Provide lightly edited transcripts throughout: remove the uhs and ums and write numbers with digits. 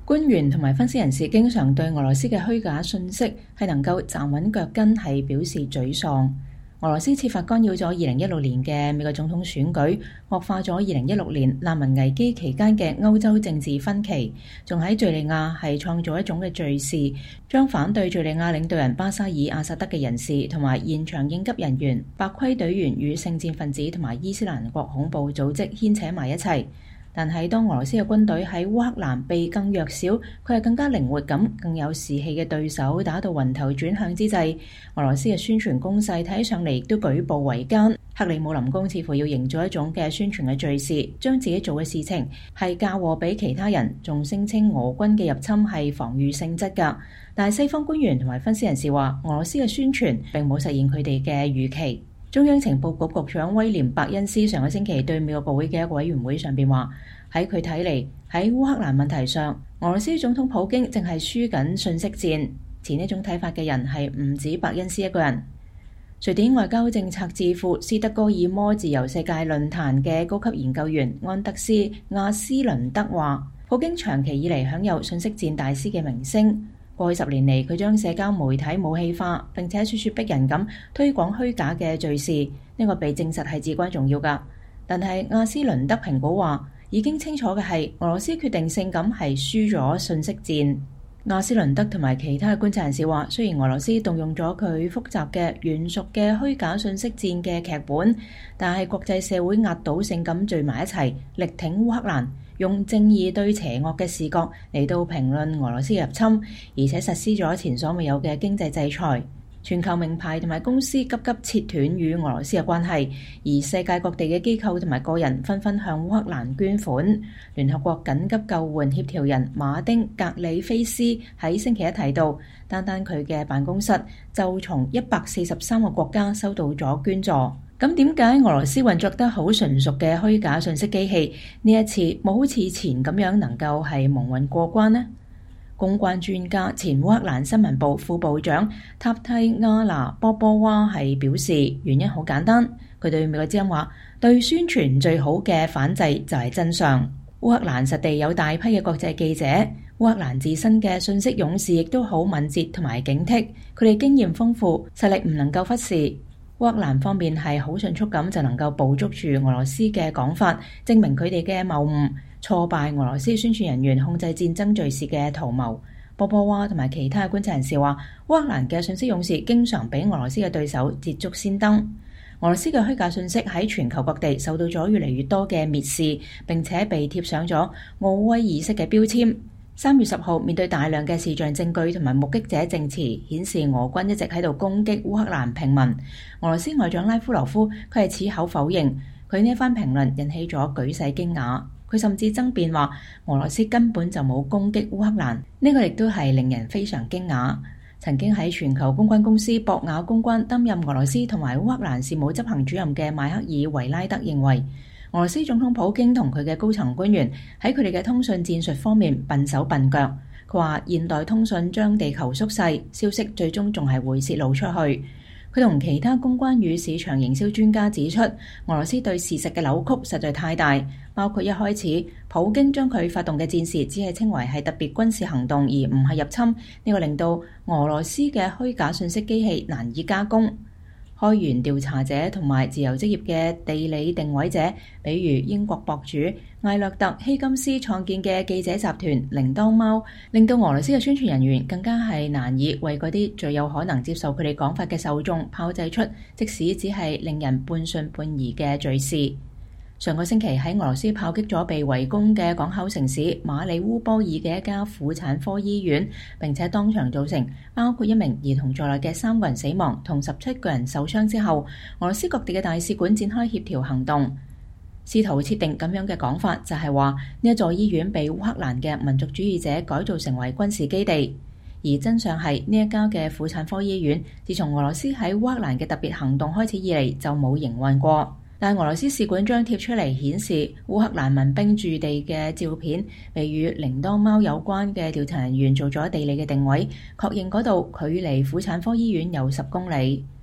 官員同埋分析人士經常對俄羅斯嘅虛假信息係能夠站穩腳跟係表示沮喪。俄羅斯設法干擾咗2016年嘅美國總統選舉，惡化咗2016年難民危機期間嘅歐洲政治分歧，仲喺敘利亞係創造一種嘅敘事，將反對敘利亞領導人巴沙爾阿薩德嘅人士同埋現場應急人員、白盔隊員與聖戰分子同埋伊斯蘭國恐怖組織牽扯埋一齊。但係當俄羅斯嘅軍隊喺烏克蘭被更弱小，佢係更加靈活咁、更有士氣嘅對手打到暈頭轉向之際，俄羅斯嘅宣傳攻勢睇起上嚟亦都舉步維艱。克里姆林宮似乎要營造一種嘅宣傳嘅敘事，將自己做嘅事情係嫁禍俾其他人，仲聲稱俄軍嘅入侵係防禦性質㗎。但係西方官員同埋分析人士話，俄羅斯嘅宣傳並冇實現佢哋嘅預期。中央情報局局長威廉伯恩斯上個星期對美國國會嘅一個委員會上邊話，喺佢睇嚟，喺烏克蘭問題上，俄羅斯總統普京正係輸緊信息戰。持呢種睇法嘅人係唔止伯恩斯一個人。瑞典外交政策智庫斯德哥爾摩自由世界論壇嘅高級研究員安德斯亞斯倫德話，普京長期以嚟享有信息戰大師嘅名聲。過去10年嚟，佢將社交媒體武器化，並且咄咄逼人咁推廣虛假嘅敘事，呢個被證實係至關重要㗎。但係亞斯倫德評估話，已經清楚嘅係俄羅斯決定性咁係輸咗信息戰。亞斯倫德同埋其他嘅觀察人士話，雖然俄羅斯動用咗佢複雜嘅圓熟嘅虛假信息戰嘅劇本，但係國際社會壓倒性咁聚埋一齊，力挺烏克蘭，用正義對邪惡嘅視角嚟到評論俄羅斯入侵，而且實施咗前所未有嘅經濟制裁。全球名牌同埋公司急急切斷與俄羅斯嘅關係，而世界各地嘅機構同埋個人紛紛向烏克蘭捐款。聯合國緊急救援協調人馬丁格里菲斯喺星期一提到，單單佢嘅辦公室就從143個國家收到咗捐助。咁點解俄羅斯運作得好純熟嘅虛假信息機器呢一次冇好似前咁樣能夠係蒙混過關呢？公關專家前烏克蘭新聞部副部長塔蒂亞娜波波娃係表示，原因好簡單，佢對美國之音話，對宣傳最好嘅反制就係真相。烏克蘭實地有大批嘅國際記者，烏克蘭自身嘅信息勇士亦都好敏捷同埋警惕，佢哋經驗豐富，實力唔能夠忽視。烏克蘭方面係好迅速咁就能夠捕捉住俄羅斯嘅講法，證明佢哋嘅謬誤，挫敗俄羅斯宣傳人員控制戰爭敘事嘅圖謀。波波娃同埋其他觀察人士話，烏克蘭嘅信息勇士經常比俄羅斯嘅對手捷足先登。俄羅斯嘅虛假信息喺全球各地受到咗越嚟越多嘅蔑視，並且被貼上咗奧威爾式嘅標籤。3月10號，面對大量嘅視像證據同埋目擊者證詞，顯示俄軍一直喺度攻擊烏克蘭平民。俄羅斯外長拉夫羅夫佢係矢口否認，佢呢一番評論引起咗舉世驚訝。佢甚至爭辯話，俄羅斯根本就冇攻擊烏克蘭，呢個亦都係令人非常驚訝。曾經喺全球公關公司博雅公關擔任俄羅斯同埋烏克蘭事務執行主任嘅邁克爾維拉德認為，俄羅斯總統普京同佢嘅高層官員喺佢哋嘅通訊戰術方面笨手笨腳。佢話現代通訊將地球縮細，消息最終仲係會洩露出去。佢同其他公關與市場營銷專家指出，俄羅斯對事實嘅扭曲實在太大，包括一開始普京將佢發動嘅戰事只係稱為係特別軍事行動而唔係入侵，呢個令到俄羅斯嘅虛假信息機器難以加工。開源調查者同埋自由職業嘅地理定位者，比如英國博主艾略特希金斯創建嘅記者集團鈴鐺貓，令到俄羅斯嘅宣傳人員更加係難以為嗰啲最有可能接受佢哋講法嘅受眾炮製出即使只係令人半信半疑嘅敘事。上個星期喺俄羅斯炮擊咗被圍攻嘅港口城市馬里烏波爾嘅一家婦產科醫院，並且當場造成包括1名兒童在內嘅3個人死亡同17個人受傷之後，俄羅斯各地嘅大使館展開協調行動，試圖設定咁樣嘅講法，就係話呢一座醫院被烏克蘭嘅民族主義者改造成為軍事基地，而真相係呢一家嘅婦產科醫院自從俄羅斯喺烏克蘭嘅特別行動開始以嚟就冇營運過。但俄羅斯使館張貼出嚟顯示烏克蘭民兵駐地嘅照片，被與鈴鐺貓有關嘅調查人員做咗地理嘅定位，確認嗰度距離婦產科醫院有10公里。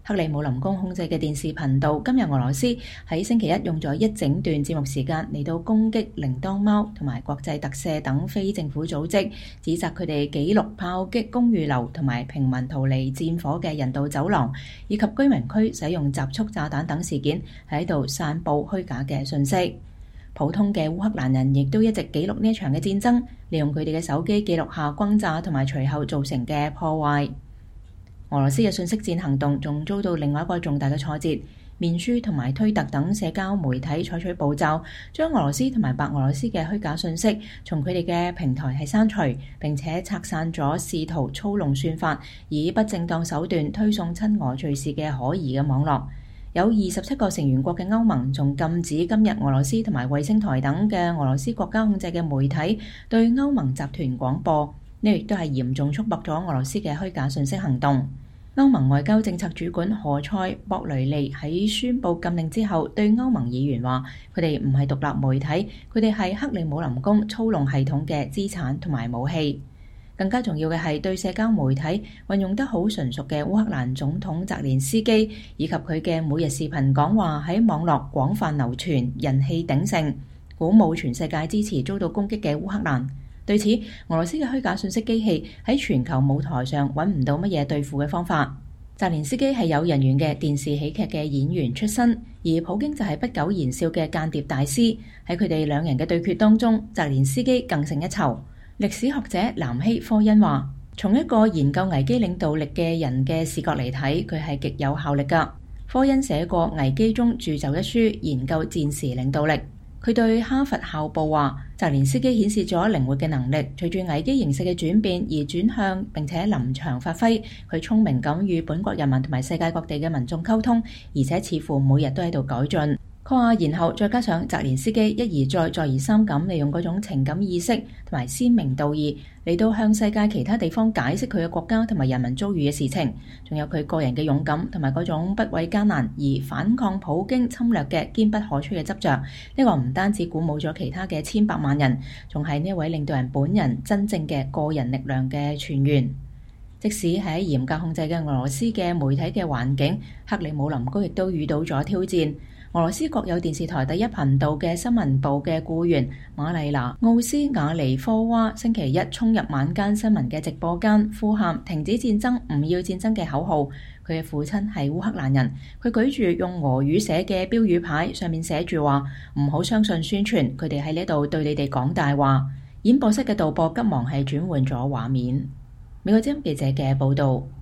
克里姆林宮控制嘅電視頻道今日俄羅斯喺星期一用咗一整段節目時間嚟到攻擊鈴鐺貓同埋國際特赦等非政府組織，指責佢哋記錄炮擊公寓樓同埋平民逃離戰火嘅人道走廊，以及居民區使用集束炸彈等事件，喺度散佈虛假嘅信息。普通嘅烏克蘭人亦都一直記錄呢一場嘅戰爭，利用佢哋嘅手機記錄下轟炸同埋隨後造成嘅破壞。俄羅斯嘅信息戰行動仲遭到另外一個重大嘅挫折，面書同埋推特等社交媒體採取步驟，將俄羅斯同埋白俄羅斯嘅虛假信息從佢哋嘅平台係刪除，並且拆散咗試圖操弄算法，以不正當手段推送親俄敘事嘅可疑嘅網絡。有27個成員國嘅歐盟仲禁止今日俄羅斯同埋衛星台等嘅俄羅斯國家控制嘅媒體對歐盟集團廣播，呢亦都係嚴重束縛咗俄羅斯嘅虛假信息行動。歐盟外交政策主管何塞博雷利喺宣布禁令之後，對歐盟議員話：佢哋唔係獨立媒體，佢哋係克里姆林宮操弄系統嘅資產同埋武器。更加重要嘅係對社交媒體運用得好純熟嘅烏克蘭總統澤連斯基，以及佢嘅每日視頻講話喺網絡廣泛流傳，人氣鼎盛，鼓舞全世界支持遭到攻擊嘅烏克蘭。對此，俄羅斯嘅虛假信息機器喺全球舞台上揾唔到乜嘢對付嘅方法。澤連斯基係有人緣嘅電視喜劇嘅演員出身，而普京就係不苟言笑嘅間諜大師。喺佢哋兩人嘅對決當中，澤連斯基更勝一籌。歷史學者南希科恩話：從一個研究危機領導力嘅人嘅視角嚟睇，佢係極有效力㗎。科恩寫過《危機中鑄就》一書，研究戰時領導力。佢對哈佛校報話：澤連斯基顯示咗靈活嘅能力，隨住危機形勢嘅轉變而轉向並且臨場發揮。佢聰明咁與本國人民同埋世界各地嘅民眾溝通，而且似乎每日都喺度改進。佢話，然後再加上澤連斯基一而再、再而三咁利用嗰種情感意識同埋鮮明道義嚟到向世界其他地方解釋佢嘅國家同埋人民遭遇嘅事情，仲有佢個人嘅勇敢同埋嗰種不畏艱難而反抗普京侵略嘅堅不可摧嘅執着。呢個唔單止鼓舞咗其他嘅千百萬人，仲係呢位領導人本人真正嘅個人力量嘅泉源。即使喺嚴格控制嘅俄羅斯嘅媒體嘅環境，克里姆林宮亦都遇到咗挑戰。俄羅斯國有電視台第一頻道嘅新聞部嘅僱員瑪麗娜·奧斯瓦尼科娃星期一衝入晚間新聞嘅直播間，呼喊停止戰爭、唔要戰爭嘅口號。佢嘅父親係烏克蘭人，佢舉住用俄語寫嘅標語牌，上面寫住話：唔好相信宣傳，佢哋喺呢度對你哋講大話。演播室嘅導播急忙係轉換咗畫面。美國之音記者嘅報導。